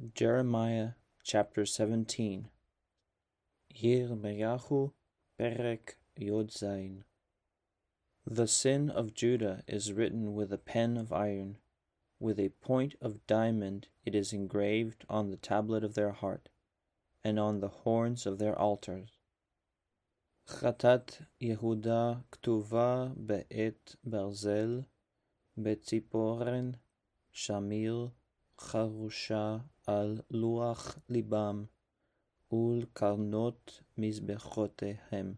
Jeremiah chapter 17. Yirmiyahu Perek Yod Zayin. The sin of Judah is written with a pen of iron, with a point of diamond it is engraved on the tablet of their heart, and on the horns of their altars. Chatat Yehuda ktuva be'et barzel, betziporen, shamir, charusha al luach libam, ul karnot mizbechotehem.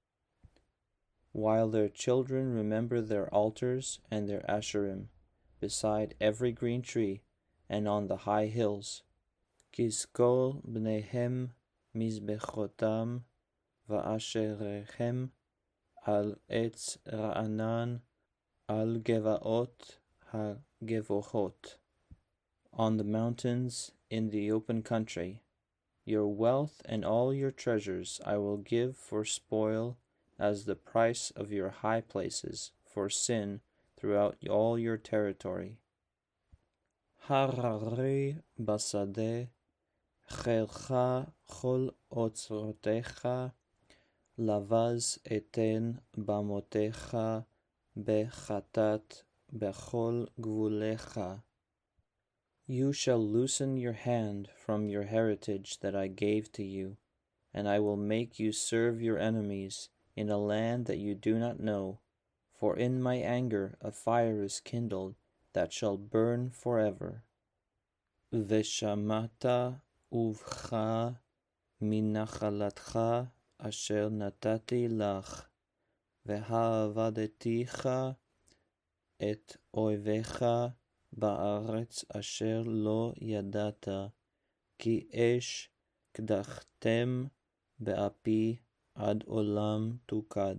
While their children remember their altars and their asherim, beside every green tree, and on the high hills, kiskol bnehem mizbechotam, va'asherechem al etz ra'anan, al gevaot ha-gevohot. On the mountains, in the open country, your wealth and all your treasures I will give for spoil as the price of your high places for sin throughout all your territory. Harari basade, chelcha chol otzrotecha, lavaz eten bamotecha, bechatat bechol gvulecha. You shall loosen your hand from your heritage that I gave to you, and I will make you serve your enemies in a land that you do not know, for in my anger a fire is kindled that shall burn forever. Veshamata uvcha minachalatcha asher natati lach, v'ha'avadeticha et oivecha ba'aretz asher lo yadata, ki esh kdachtem be'api ad olam tukad.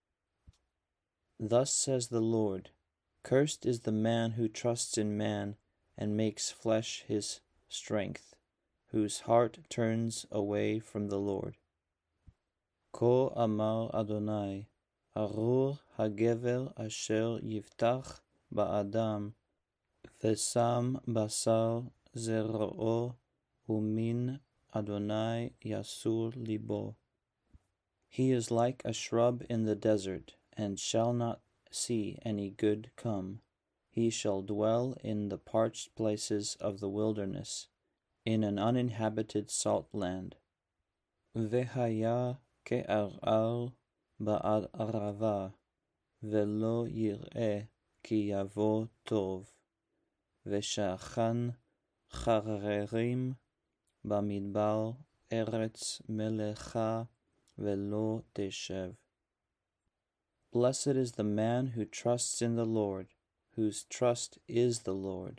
Thus says the Lord, cursed is the man who trusts in man and makes flesh his strength, whose heart turns away from the Lord. Ko amar Adonai, arur hagever asher yiftach ba'adam, Vesam basar zer'o umin Adonai yasur libo. He is like a shrub in the desert, and shall not see any good come. He shall dwell in the parched places of the wilderness, in an uninhabited salt land. Vehaya ke'arar ba'ad arava, velo yir'eh ki yavo tov. Veshachan charerim bamidbar eretz melecha velo teshev. Blessed is the man who trusts in the Lord, whose trust is the Lord.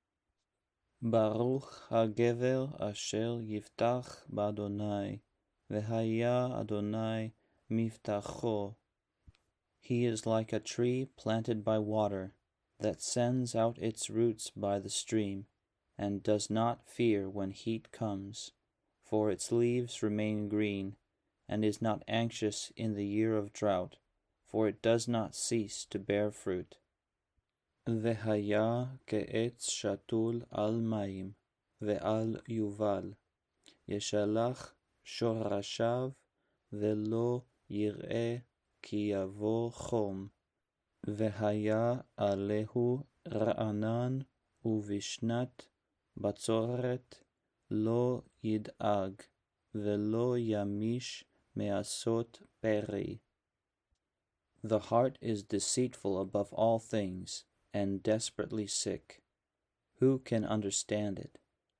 Baruch hagever asher yiftach b'Adonai, v'haya Adonai miftacho. He is like a tree planted by water, that sends out its roots by the stream, and does not fear when heat comes, for its leaves remain green, and is not anxious in the year of drought, for it does not cease to bear fruit. Vehaya ke'etz shatul al mayim, ve'al yuval, yeshalach shorashav, velo yir'eh ki yavo chom. Vehaya alehu ra'anan uvishnat batzoret lo yid'ag, velo yamish me'asot peri. The heart is deceitful above all things, and desperately sick. Who can understand it?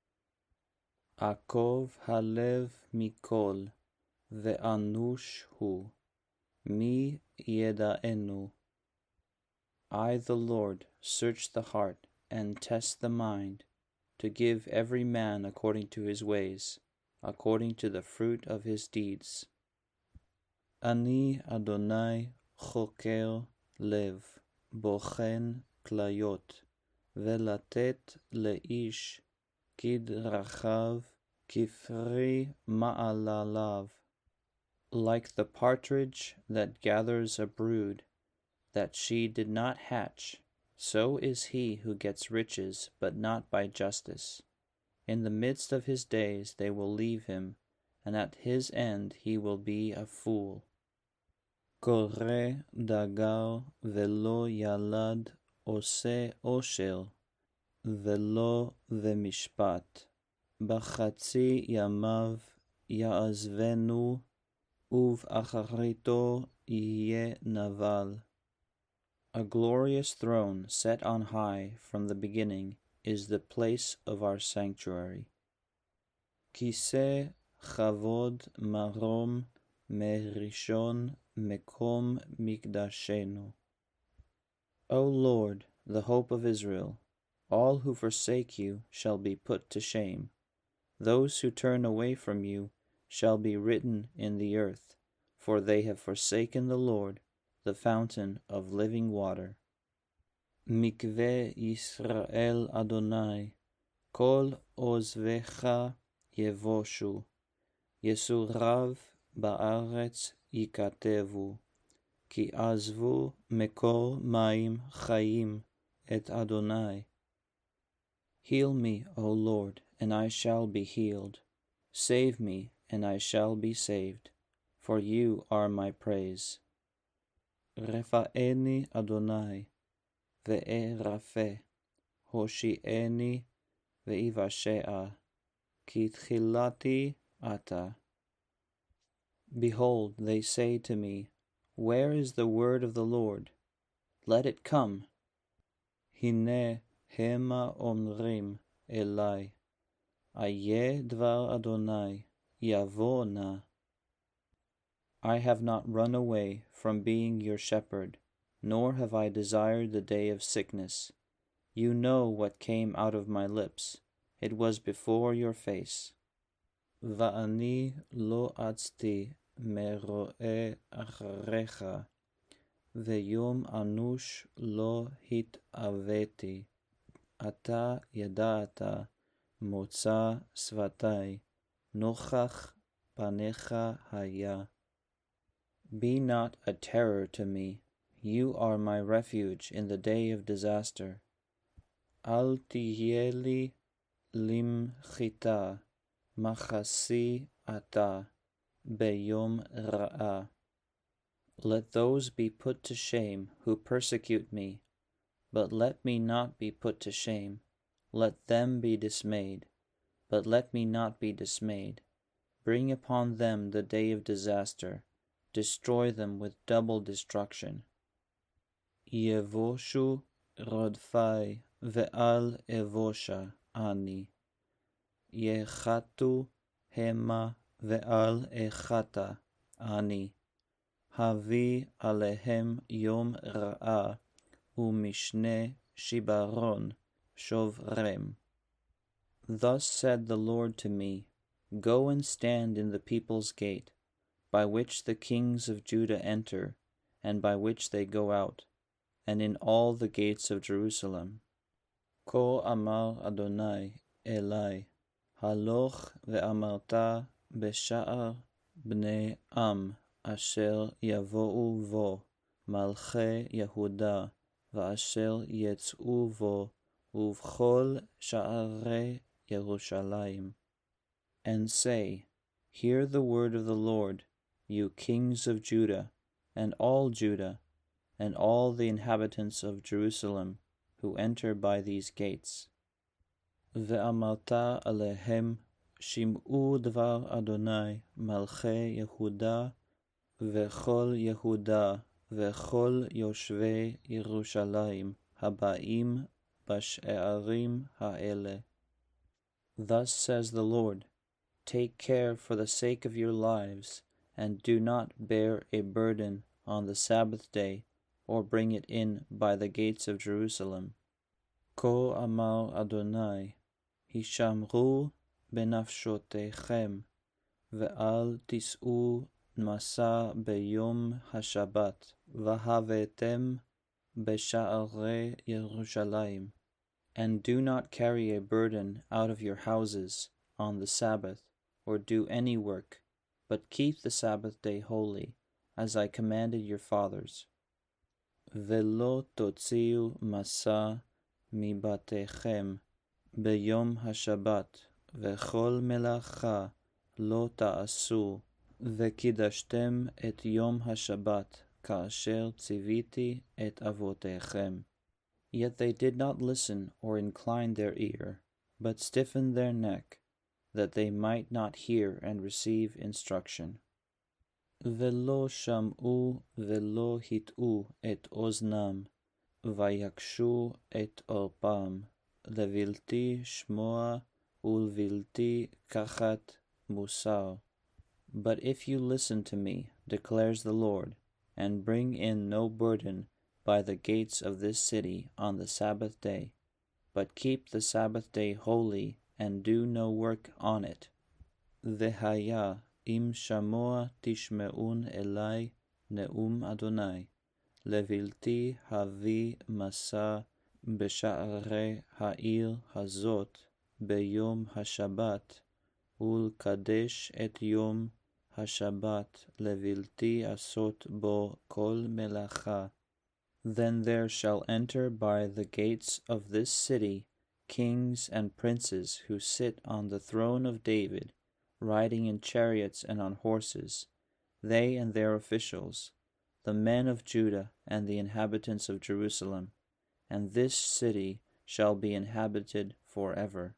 Akov halev mikol, ve'anush hu, mi yeda'enu. I, the Lord, search the heart and test the mind, to give every man according to his ways, according to the fruit of his deeds. Ani Adonai choker lev, bochen klayot, velatet leish kidrachav kifri ma'alalav. Like the partridge that gathers a brood, that she did not hatch, so is he who gets riches, but not by justice. In the midst of his days they will leave him, and at his end he will be a fool. Kore dagar velo yalad ose osher, velo vemishpat. B'chatzi yamav ya'azvenu, ובאחריתו יהיה naval. A glorious throne set on high from the beginning is the place of our sanctuary. Kiseh chavod marom merishon mekom mikdashenu. O Lord, the hope of Israel, all who forsake you shall be put to shame. Those who turn away from you shall be written in the earth, for they have forsaken the Lord, the fountain of living water. Mikveh Yisrael Adonai, kol ozvecha yevoshu, yesurav ba'aretz yikatevu, ki azvu mekor maim chayim et Adonai. Heal me, O Lord, and I shall be healed. Save me, and I shall be saved, for you are my praise. Refa'eni Adonai, ve'erafe, hoshi'eni ve'ivashea, ki tchilati ata. Behold, they say to me, where is the word of the Lord? Let it come. Hine hema omrim elai, aye dvar Adonai, yavo na. I have not run away from being your shepherd, nor have I desired the day of sickness. You know what came out of my lips. It was before your face. Va'ani lo atzti mero'e acharecha, ve'yom anush lo hit'aveti. Ata yada'ata motza svatai, nochach panecha haya. Be not a terror to me. You are my refuge in the day of disaster. Al tihyeli lim chita, machasi ata, beyom ra'a. Let those be put to shame who persecute me, but let me not be put to shame. Let them be dismayed, but let me not be dismayed. Bring upon them the day of disaster. Destroy them with double destruction. Yevoshu rodfai ve'al evosha ani. Yechatu hema ve'al echata ani. Havi alehem yom ra'a umishne shibaron shovrem. Thus said the Lord to me, go and stand in the people's gate, by which the kings of Judah enter, and by which they go out, and in all the gates of Jerusalem. Ko amar Adonai Elai, haloch ve'amarta b'sha'ar bnei am, asher yavo'u vo, malchei Yehuda, va'asher yetz'u vo, uv'chol sha'arei Yerushalayim. And say, hear the word of the Lord, you kings of Judah, and all the inhabitants of Jerusalem, who enter by these gates. Ve'amarta alehem, shim'u dvar Adonai, malchei Yehuda, ve'chol Yehuda, ve'chol yoshvei Yerushalayim, haba'im b'she'arim ha'ele. Thus says the Lord, take care for the sake of your lives, and do not bear a burden on the Sabbath day, or bring it in by the gates of Jerusalem. Ko amar Adonai, hishamru benafshotechem, ve'al tis'u masa beyom hashabat, v'havetem b'sha'arei Yerushalayim. And do not carry a burden out of your houses on the Sabbath, or do any work, but keep the Sabbath day holy, as I commanded your fathers. Velo totziu masa mibatechem beyom hashabat, וכל מלאכה לא תעשו, וקידשתם את יום השבת, כאשר ציוויתי את אבותיכם. Yet they did not listen or incline their ear, but stiffened their neck, that they might not hear and receive instruction. ולא שמעו ולא הטעו את אוזנם, ויקשו את עורפם, לבלתי שמוע ולבלתי קחת מוסר. But if you listen to me, declares the Lord, and bring in no burden by the gates of this city on the Sabbath day, but keep the Sabbath day holy, and do no work on it. והיה אם שמוע תשמעון אלי נאום אדוני, לבלתי הביא מסע בשערי העיר הזאת ביום השבת, ולקדש את יום השבת לבלתי עשות בו כל מלאכה. Then there shall enter by the gates of this city kings and princes who sit on the throne of David, riding in chariots and on horses, they and their officials, the men of Judah and the inhabitants of Jerusalem, and this city shall be inhabited forever.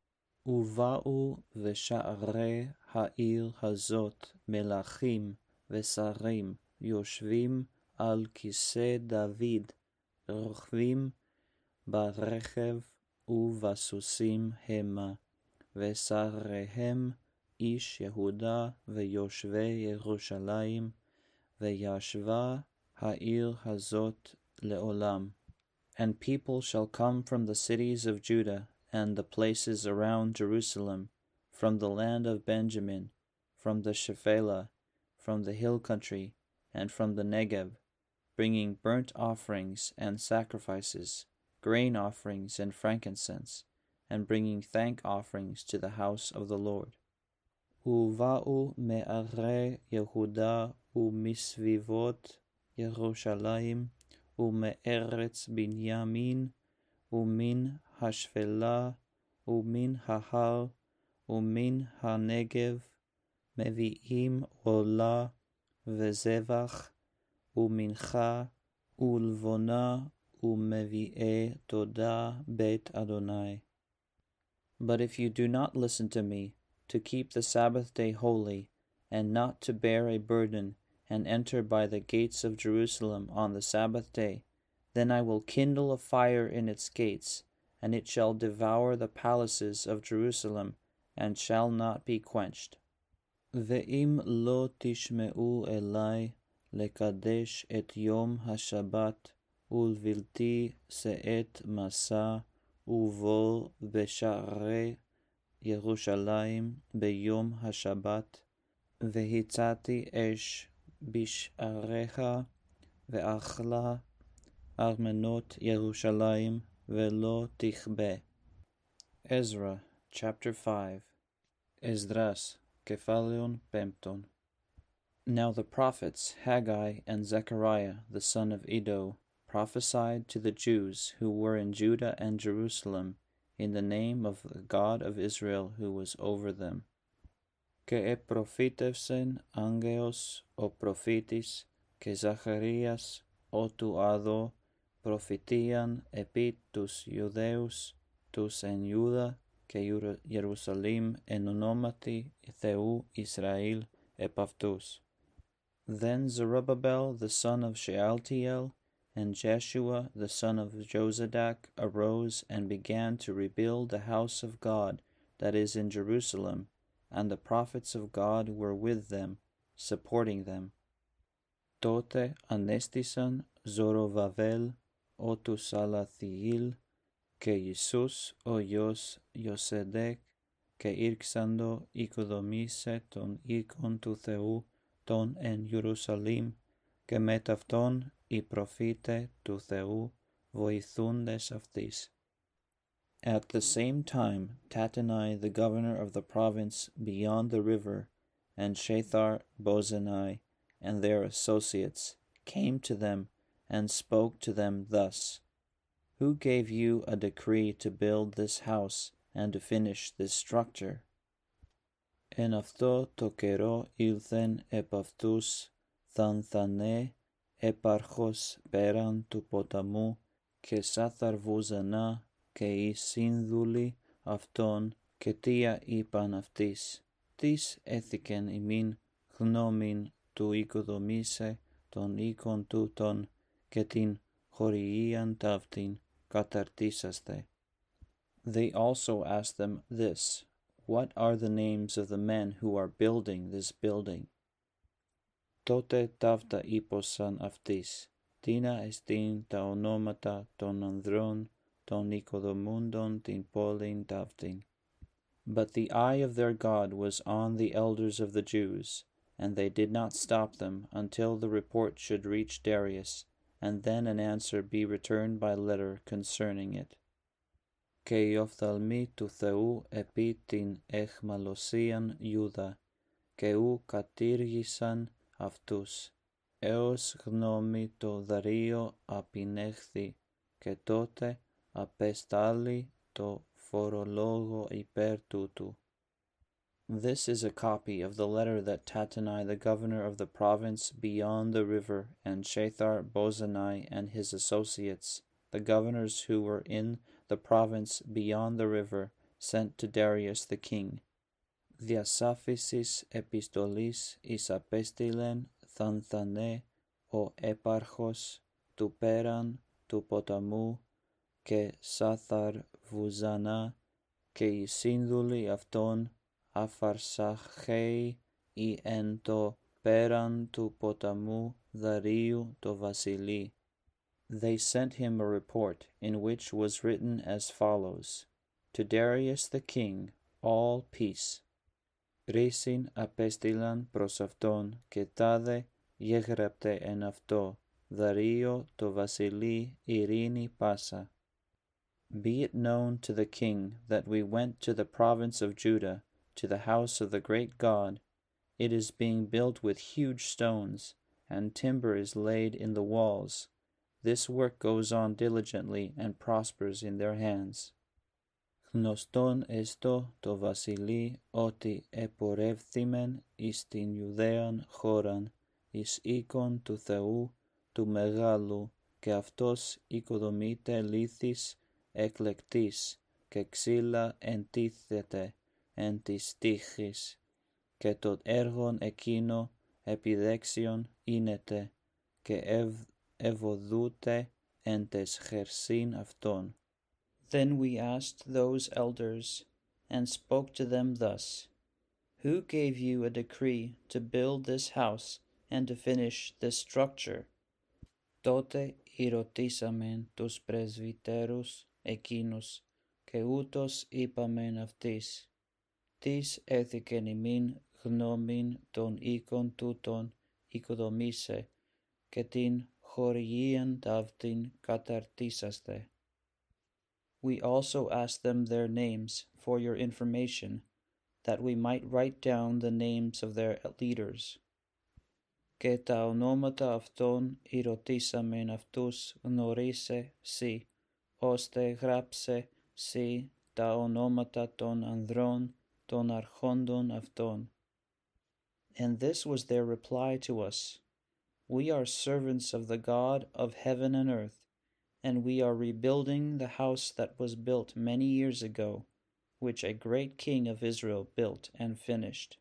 ובאו ושערי העיר הזאת מלכים ושרים יושבים על כיסא דוד, רוכבים ברכב ובסוסים המה, ושריהם איש יהודה ויושבי ירושלים, וישבה העיר הזאת לעולם. And people shall come from the cities of Judah and the places around Jerusalem, from the land of Benjamin, from the Shephelah, from the hill country, and from the Negev, bringing burnt offerings and sacrifices, grain offerings and frankincense, and bringing thank offerings to the house of the Lord. ובאו מערי יהודה ומסביבות ירושלים ומארץ בנימין ומן השפלה ומן ההר ומן הנגב, מביאים עולה וזבח ומנחה ולבונה ומביאי תודה בית אדוני. But if you do not listen to me, to keep the Sabbath day holy, and not to bear a burden, and enter by the gates of Jerusalem on the Sabbath day, then I will kindle a fire in its gates, and it shall devour the palaces of Jerusalem, and shall not be quenched. ואם לא תשמעו אלי לקדש את יום השבת, ולבלתי שאת מסע, ובוא בשערי ירושלים ביום השבת, והצעתי אש בשעריך, ואכלה ארמנות ירושלים, ולא תכבה. Ezra, chapter 5. Esdras, Kephalion Pempton. Now the prophets Haggai and Zechariah the son of Iddo prophesied to the Jews who were in Judah and Jerusalem in the name of the God of Israel who was over them. Que profetevsen angeos o prophetis, que Zacharias o tuado profetian epit tus Judeus, tus en Juda, que Jerusalem en onomati Theu Israel epaftus. Then Zerubbabel the son of Shealtiel and Jeshua the son of Jozadak arose and began to rebuild the house of God that is in Jerusalem, and the prophets of God were with them, supporting them. Tote anestisan Zorobabel otu Salathiel, que Jesus oyos Yosedek, que irksando ikodomise ton ikon tu Theu ton en Jerusalem, que metafton I profite tu Theu voithundes aftis. At the same time, Tattenai, the governor of the province beyond the river, and Shethar Bozenai, and their associates, came to them and spoke to them thus: Who gave you a decree to build this house and to finish this structure. Εν αυτό το καιρό ήλθεν επ' αυτούς Θανθανέ, έπαρχος πέραν του ποταμού, και Σαθαρβουζανά και οι σύνδουλοι αυτών, και τία είπαν αυτοίς, τις έθηκεν ημίν γνώμην του οικοδομήσε των οίκων τούτων, και την χωριίαν ταύτην καταρτήσαστε. They also asked them this, what are the names of the men who are building this building? Τότε ταύτα είπωσαν αυτοίς, τίνα εστίν τα ονόματα των ανδρών των οικοδομούντων την πόλην ταύτην. But the eye of their God was on the elders of the Jews, and they did not stop them until the report should reach Darius, and then an answer be returned by letter concerning it. Και οι οφθαλμοί του Θεού επί την εχμαλωσίαν Ιούδα, και ου κατήργησαν αυτούς, έως γνώμη το Δαρείο απηνέχθη, και τότε απεστάλλει το φορολόγο υπέρ τούτου. This is a copy of the letter that Tattenai, the governor of the province beyond the river, and Shethar-Bozenai and his associates, the governors who were in the province beyond the river, sent to Darius the king. Διασάφησης επιστολής εις απέστειλεν Θανθανέ ο έπαρχος του πέραν του ποταμού, και Σαθαρβουζανά και οι σύνδουλοι αυτών, αφαρσαχαίοι ή εν το πέραν του ποταμού Δαρίου το βασιλεί. They sent him a report, in which was written as follows, To Darius the king, all peace. Ρίσιν απέστειλαν προς αυτόν, και τάδε γεγραπτε εν αυτό, Δαρείο το βασιλεί ειρήνη πάσα. Be it known to the king that we went to the province of Judah, to the house of the great God. It is being built with huge stones, and timber is laid in the walls. This work goes on diligently and prospers in their hands. Γνωστόν εστώ το βασιλεί ότι επορεύθημεν εις την Ιουδαίαν χώραν, εις οίκον του Θεού του Μεγάλου, και αυτός οικοδομείται λίθης εκλεκτής, και ξύλα εντίθεται εν της τύχης, και το έργον εκείνο επιδέξιον είνεται, και ευωδούται εν τες χερσίν αυτών. Then we asked those elders, and spoke to them thus, Who gave you a decree to build this house and to finish this structure? Τότε ερωτήσαμεν τους πρεσβυτέρους εκείνους, και ούτως είπαμεν αυτοίς, τις έθηκεν ημίν γνώμην των οίκων τούτων οικοδομήσε, και την χωριίαν ταύτην καταρτήσαστε. We also asked them their names for your information, that we might write down the names of their leaders. Και τα ονόματα αυτών ερωτήσαμεν αυτούς γνωρίσε σοι, ώστε γράψε σοι τα ονόματα των ανδρών των αρχόντων αυτών. And this was their reply to us, We are servants of the God of heaven and earth, and we are rebuilding the house that was built many years ago, which a great king of Israel built and finished.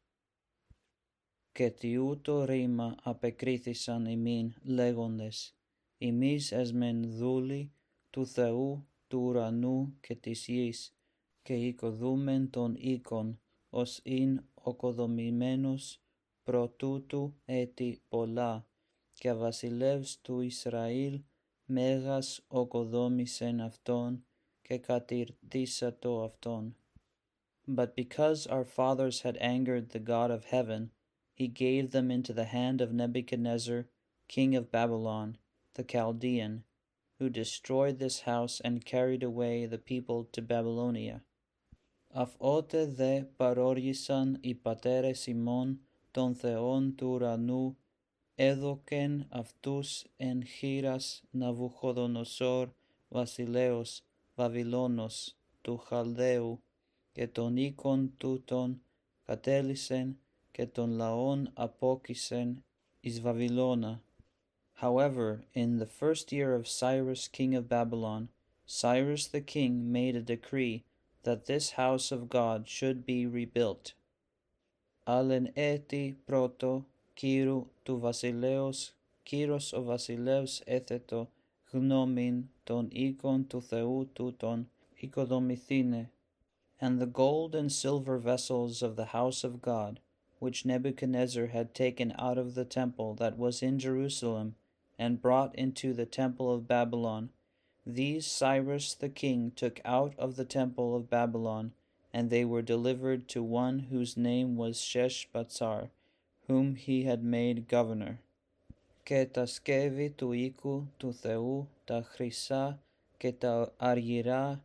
Και τιούτο ρήμα απεκρίθησαν ημίν λέγοντες, ημείς εσμεν δούλοι του Θεού του ουρανού και της γης, και οικοδούμεν των οίκων, ως ειν οκοδομημένος προ τούτου έτη πολλά, και βασιλεύς του Ισραήλ μέγας οκοδόμησεν αυτόν, και κατηρτίσατο αυτόν. But because our fathers had angered the God of heaven, he gave them into the hand of Nebuchadnezzar, king of Babylon, the Chaldean, who destroyed this house and carried away the people to Babylonia. Αφότε δε παρόργησαν οι πατέρες ημών των θεών του ουρανού, έδωκεν αυτούς εν χείρας Ναβουχοδονοσόρ βασιλέως Βαβυλώνος του Χαλδαίου, και τον οίκον τούτον κατέλυσεν και τον λαόν απόκισεν εις Βαβυλώνα. However, in the first year of Cyrus king of Babylon, Cyrus the king made a decree that this house of God should be rebuilt. Alen eti proto Kyrou του βασιλέως, Κύρος ο βασιλεύς έθετο γνώμην των οίκων του Θεού τούτων οικοδομηθήνε. And the gold and silver vessels of the house of God, which Nebuchadnezzar had taken out of the temple that was in Jerusalem, and brought into the temple of Babylon, these Cyrus the king took out of the temple of Babylon, and they were delivered to one whose name was Sheshbazzar, whom he had made governor. Και τα σκεύη του οίκου του Θεού, τα χρυσά και τα αργυρά,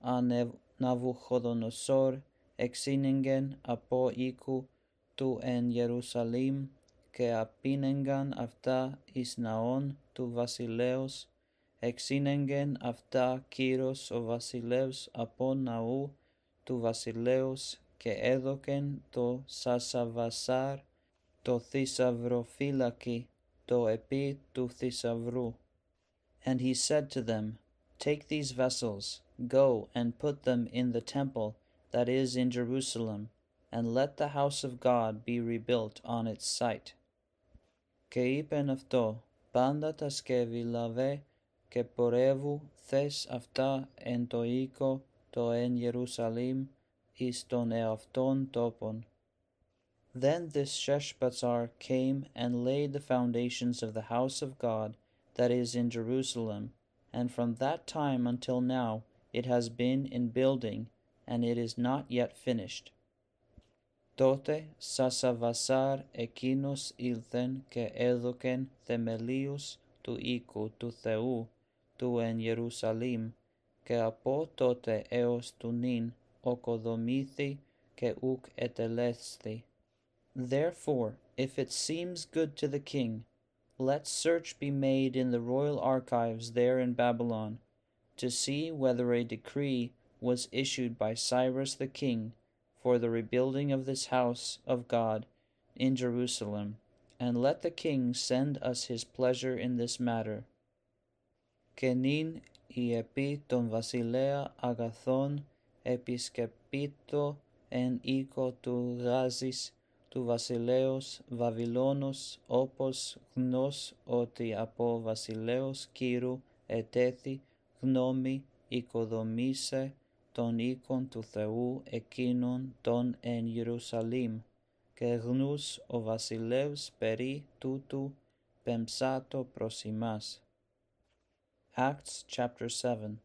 Ναβουχοδονοσόρ εξήνεγγεν από οίκου του εν Ιερουσαλήμ και απήνεγγαν αυτά εις ναόν του βασιλέως, εξήνεγγεν αυτά Κύρος ο βασιλεύς από ναού του βασιλέως και έδωκεν το Σασαβασάρ το θησαυροφύλακι το επί του θησαυρού. And he said to them, Take these vessels, go and put them in the temple that is in Jerusalem, and let the house of God be rebuilt on its site. Και είπεν αυτό, πάντα τα σκεύη λαβέ και πορεύου θες αυτά εν το οίκο το εν Ιερουσαλήμ εις τον εαυτόν τόπον. Then this Sheshbazzar came and laid the foundations of the house of God that is in Jerusalem, and from that time until now it has been in building, and it is not yet finished. Τότε Σασαβασάρ εκείνος ήλθεν και έδωκεν θεμελίους του οίκου του Θεού του εν Ιερουσαλήμ, και από τότε έως του νυν οκοδομήθη και ουκ ετελέσθη. Therefore, if it seems good to the king, let search be made in the royal archives there in Babylon, to see whether a decree was issued by Cyrus the king for the rebuilding of this house of God in Jerusalem, and let the king send us his pleasure in this matter. Και νυν η επί τον βασιλέα αγαθών επισκεπίτω εν οίκο του Γάζης του βασιλέως Βαβυλώνος, όπως γνώς ότι από βασιλέως Κύρου ετέθη γνώμη οικοδομήσε τον οίκον του Θεού εκείνον τον εν Ιερουσαλήμ, και γνούς ο βασιλεύς περί τούτου πεμψάτο προς ημάς. Acts chapter 7.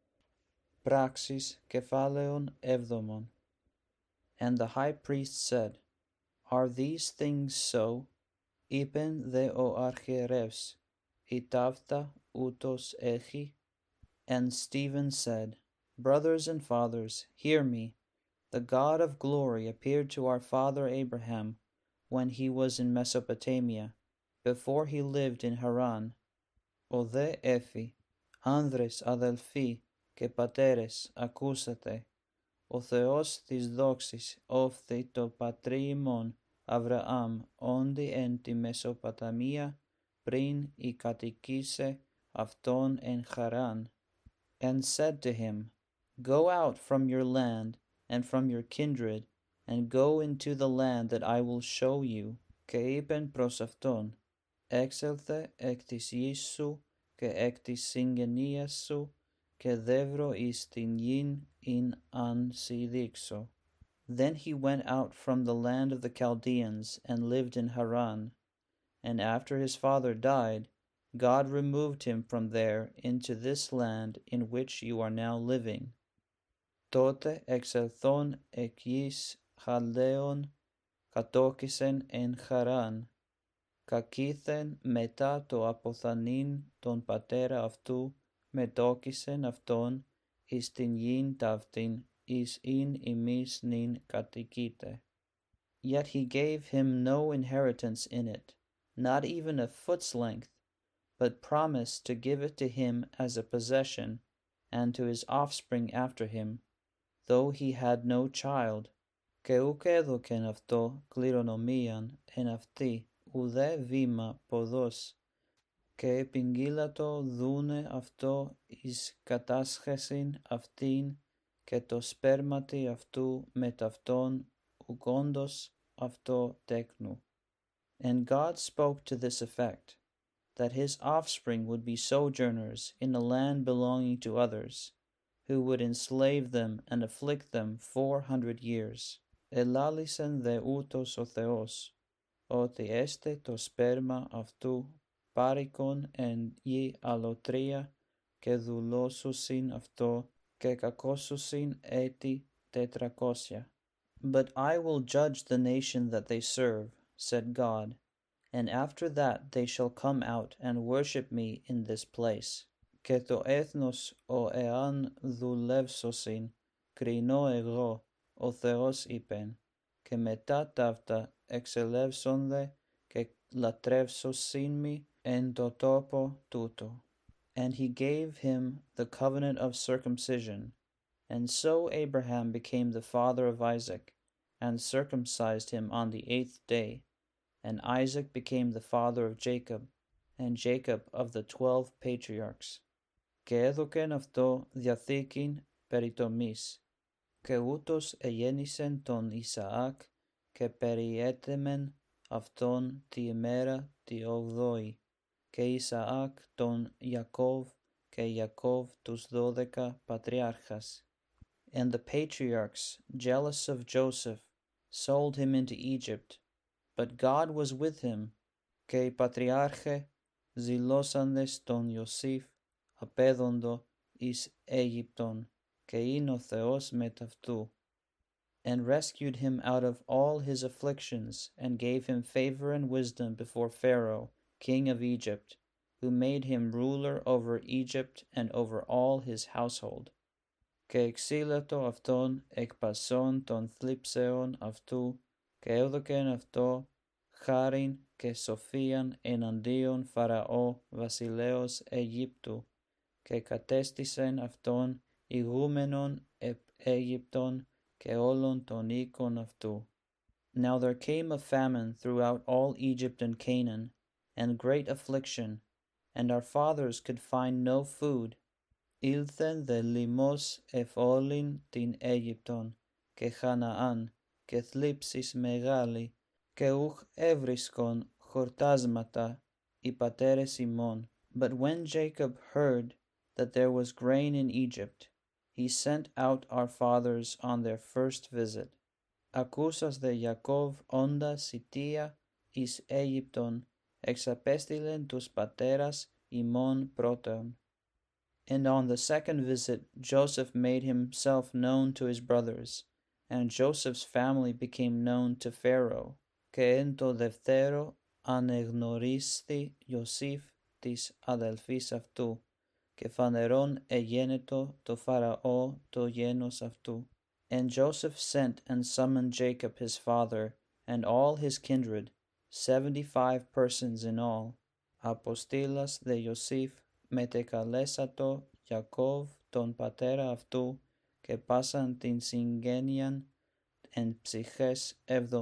Πράξεις κεφάλαιον έβδομον. And the high priest said, Are these things so? Είπεν δε ο αρχιερεύς, η ταύτα ούτως έχει. And Stephen said, Brothers and fathers, hear me. The God of glory appeared to our father Abraham when he was in Mesopotamia, before he lived in Haran. Ο δε έφη, άνδρες αδελφοί και πατέρες, ακούσατε. Ο Θεός της δόξης όφθη το πατρί ημών Αβραάμ όντι εν τη Μεσοποταμία πριν η κατοικήσε αυτόν εν Χαράν, and said to him, Go out from your land and from your kindred, and go into the land that I will show you. Και είπεν προς αυτόν, Έξελθε εκ της γης σου και εκ της συγγενείας σου, και δεύρο εις την γην αν σοι δείξω. Then he went out from the land of the Chaldeans and lived in Haran. And after his father died, God removed him from there into this land in which you are now living. Τότε εξελθών εκ γης Χαλδαίων κατόκισεν εν Χαράν, κακήθεν μετά το αποθανειν τον πατέρα αυτού, μετόκισεν αυτόν εις την γην ταύτην, εις ειν ημείς νυν κατοικείτε. Yet he gave him no inheritance in it, not even a foot's length, but promised to give it to him as a possession, and to his offspring after him, though he had no child, και ουκ έδωκεν αυτό κληρονομίαν εν αυτή, ουδέ βήμα ποδός, και επιγγείλατο δούνε αυτό εις κατάσχεσιν αυτήν, και το σπέρματι αυτού μετ' αυτόν ουκ όντως αυτό τέκνου. And God spoke to this effect, that his offspring would be sojourners in a land belonging to others, who would enslave them and afflict them 400 years. Ελάλησεν δε ούτως ο Θεός, ότι έστε το σπέρμα αυτού πάρικον εν γη αλωτρία, και δουλώσουσιν αυτό, και κακώσουσιν έτη 400. But I will judge the nation that they serve, said God, and after that they shall come out and worship me in this place. Και το έθνος ο εάν δουλεύσωσιν, κρινώ εγώ, ο Θεός είπεν, και μετά ταύτα εξελεύσονται και λατρεύσωσιν μη εν το τόπο τούτο. And he gave him the covenant of circumcision. And so Abraham became the father of Isaac, and circumcised him on the 8th day. And Isaac became the father of Jacob, and Jacob of the 12 patriarchs. Και έδωκεν αυτό διαθήκην περί τομής, και ούτως εγέννησεν τον Ισαάκ, και περιέτεμεν αυτόν τη ημέρα τη 8η, και Ισαάκ τον Ιακώβ, και Ιακώβ τους 12 πατριάρχας. And the patriarchs, jealous of Joseph, sold him into Egypt, but God was with him, και οι πατριάρχε ζηλώσαντες τον Ιωσήφ απέδοντο εις Αίγυπτον, και είναι ο Θεός μετ' αυτού, and rescued him out of all his afflictions, and gave him favor and wisdom before Pharaoh, king of Egypt, who made him ruler over Egypt and over all his household. Και εξήλατο αυτόν εκ πασών των θλίψεων αυτού, και έδωκεν αυτό χάριν και σοφίαν εναντίον Φαραώ βασιλέως Αιγύπτου, και κατέστησεν αυτόν ηγούμενον επ Αίγυπτον και όλων των οίκων αυτού. Now there came a famine throughout all Egypt and Canaan, and great affliction, and our fathers could find no food. Ήλθεν δε λιμός εφ' όλην την Αίγυπτον και Χαναάν, και θλίψεις μεγάλη, και ουχ έβρισκον χορτάσματα οι πατέρες ημών. But when Jacob heard that there was grain in Egypt, he sent out our fathers on their first visit. Ακούσας δε Ιακώβ όντας ηττία εις Αίγυπτον, εξαπέστειλεν τους πατέρας ημών πρώτον. And on the second visit, Joseph made himself known to his brothers, and Joseph's family became known to Pharaoh. Και εν το δευτέρο ανεγνωρίσθη Ιωσήφ της αδελφής αυτού, και φανερόν εγένετο το Φαραώ το γένος αυτού. And Joseph sent and summoned Jacob his father, and all his kindred, 75 persons in all. Αποστήλας δε Ιωσήφ μετεκαλέσατο Ιακώβ τον πατέρα αυτού, και πάσαν την συγγένειαν εν ψυχές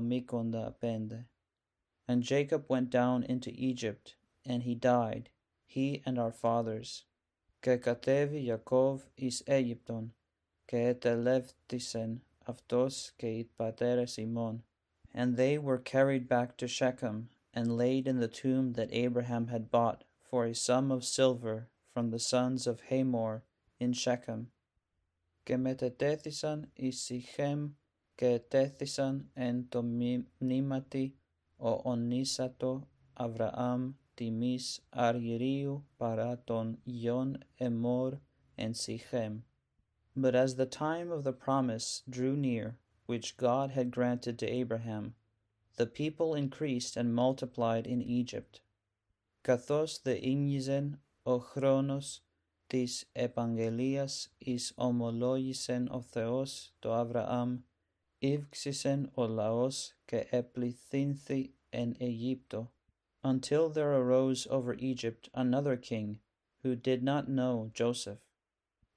75. And Jacob went down into Egypt, and he died, he and our fathers. Και κατέβη Ιακώβ εις Αίγυπτον, και ετελεύτησεν αυτός και οι πατέρες ημών. And they were carried back to Shechem, and laid in the tomb that Abraham had bought for a sum of silver from the sons of Hamor in Shechem. Και μετετέθησαν εις Σιχέμ, και ετέθησαν εν το μνήματι ο ονίσατο Αβραάμ τιμής αργυρίου παρά των γιον Εμόρ εν Σιχέμ. But as the time of the promise drew near, which God had granted to Abraham, the people increased and multiplied in Egypt. Καθώς δε ήγγιζεν ο χρόνος της επαγγελίας εις ομολόγησεν ο Θεός το Αβραάμ, ύυξησεν ο λαός και επληθύνθη εν Αιγύπτο, until there arose over Egypt another king, who did not know Joseph.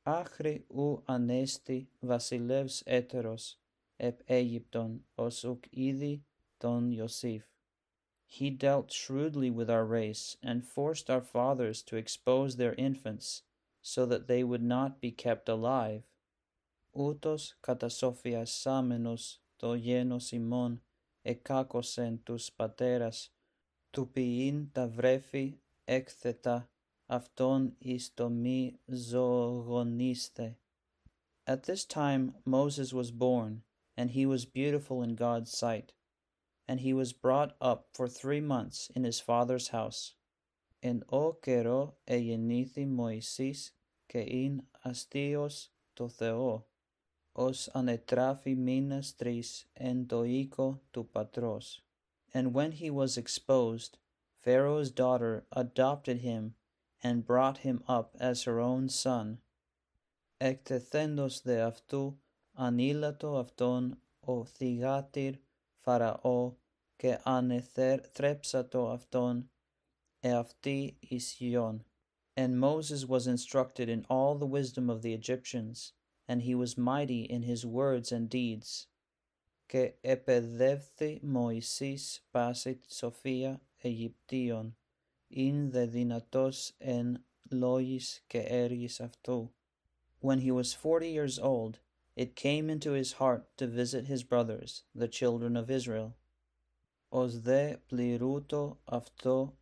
άχρη ου ανέστη βασιλεύς έτερος επ Αίγυπτον ως ουκ είδη τον Ιωσήφ. He dealt shrewdly with our race and forced our fathers to expose their infants so that they would not be kept alive. Ούτως κατασοφιασάμενος το γένος ημών εκάκωσεν τους πατέρας του ποιήν τα βρέφη έκθετα αυτόν εις το μη ζωογονίσθε. At this time Moses was born, and he was beautiful in God's sight, and he was brought up for 3 months in his father's house. En ο καιρό εγεννήθη Μωυσής και ειν αστείος το Θεό, ως ανετράφη μήνας 3 εν το οίκο του πατρός. And when he was exposed, Pharaoh's daughter adopted him and brought him up as her own son. Εκτεθέντος δε αυτού ανήλατο αυτόν ο θυγάτηρ Φαραώ και ανεθρέψατο αυτόν εαυτή εις γιον. And Moses was instructed in all the wisdom of the Egyptians, and he was mighty in his words and deeds. Και επεδεύθη Μωυσής πάση τη σοφία Αιγυπτίων, ειν δε δυνατός εν λόγης και έργης αυτού. When he was 40 years old, it came into his heart to visit his brothers, the children of Israel. Ως δε πληρούτο αυτό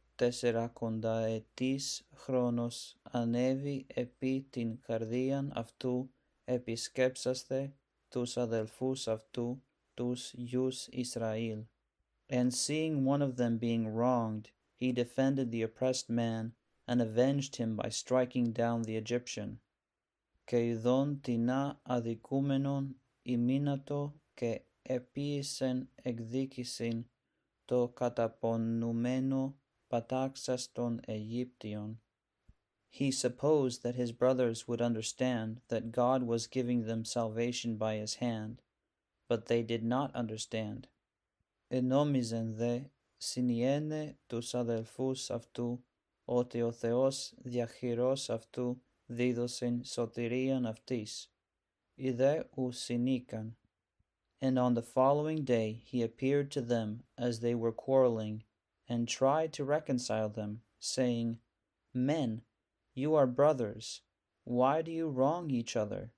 40 χρόνος ανέβη επί την καρδίαν αυτού επισκέψαστε τους αδελφούς αυτού, τους γιους Ισραήλ. And seeing one of them being wronged, he defended the oppressed man and avenged him by striking down the Egyptian. Και ειδών τινά αδικούμενον ημίνατο και επίησεν εκδίκησιν το καταπονουμένο πατάξας των Αιγύπτιων. He supposed that his brothers would understand that God was giving them salvation by his hand, but they did not understand. Ενόμιζεν δε συνιένε τους αδελφούς αυτού ότι ο Θεός διαχειρός αυτού δίδωσιν σωτηρίαν αυτής. Ιδέ ου συνήκαν. And on the following day he appeared to them as they were quarreling, and tried to reconcile them, saying, Men, you are brothers. Why do you wrong each other?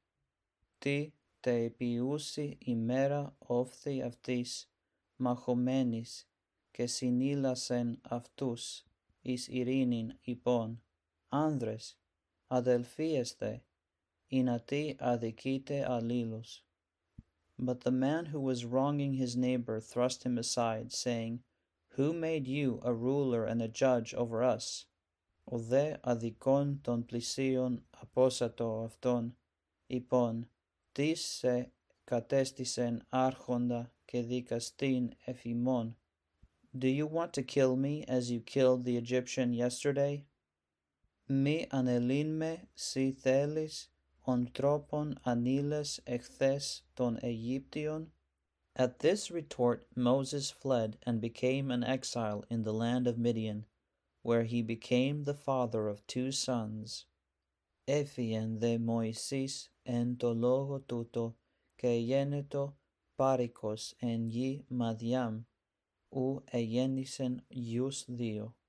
Τι τε επιούσι ημέρα όφθη αυτής μαχωμένης και συνήλασεν αυτούς εις ειρήνην υπόν. Άνδρες, αδελφίεστε, ηνατί αδικείτε αλλήλους. But the man who was wronging his neighbor thrust him aside, saying, Who made you a ruler and a judge over us? Ο δε αδικών των πλησίων απόσατο αυτόν, υπόν, τις σε κατέστησεν άρχοντα και δικαστήν εφ' ημών. Do you want to kill me as you killed the Egyptian yesterday? Μη ανελίνμε σοι θέλεις, ον τρόπον ανήλες εχθές των Αιγύπτιων? At this retort Moses fled and became an exile in the land of Midian, where he became the father of 2 sons. Έφυεν δε Μωυσής εν το λόγο τούτο και γένετο πάρικος εν γη Μαδιάμ, ου εγέννησεν γιους 2.